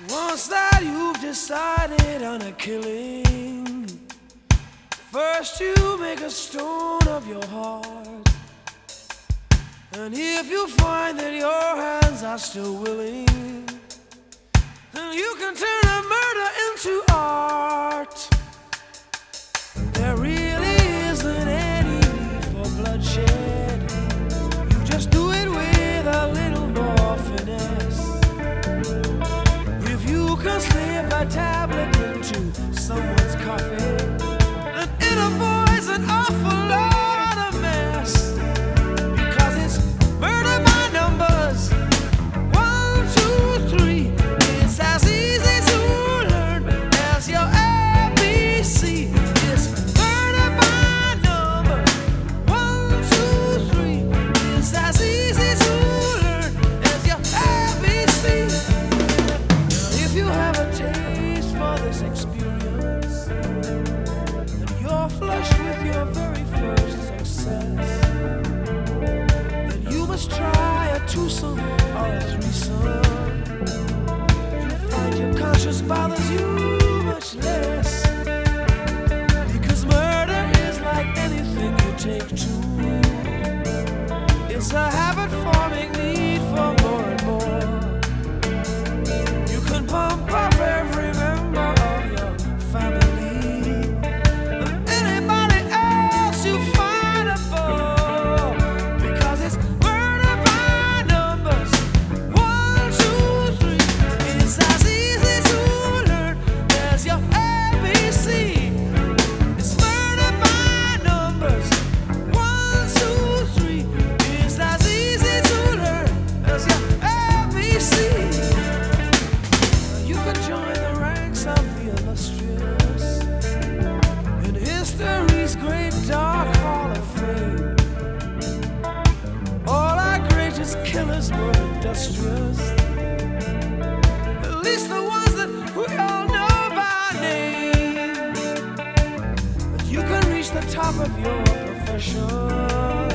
Once that you've decided on a killing, first you make a stone of your heart. And if you find that your hands are still willing, then you can turn a murder into art. There really isn't any need for bloodshed. You just do it with a little more finesse. If you can slip a tablet into someone's coffee, then it avoids an awful lot of mess. Because it's murder by numbers. 1, 2, 3. It's as easy to learn as your ABC. It's murder by numbers. 1, 2, 3. It's as easy to learn as your ABC. If you have a taste for this experience, and you're flushed with your very first success, then you must try a twosome or a threesome. You find your conscience bothers you much less, because murder is like anything you take to. It's a habit-forming need for more and more. You can pump up every member of your family and anybody else you find above, because it's murder by numbers. 1, 2, 3. It's as easy to learn as your ABC. It's murder by numbers. 1, 2, 3. It's as easy to learn as your ABC. You can join the ranks of the illustrious in history's great dark hall of fame. All our greatest killers were industrious, at least the ones that we all know by name. But you can reach the top of your profession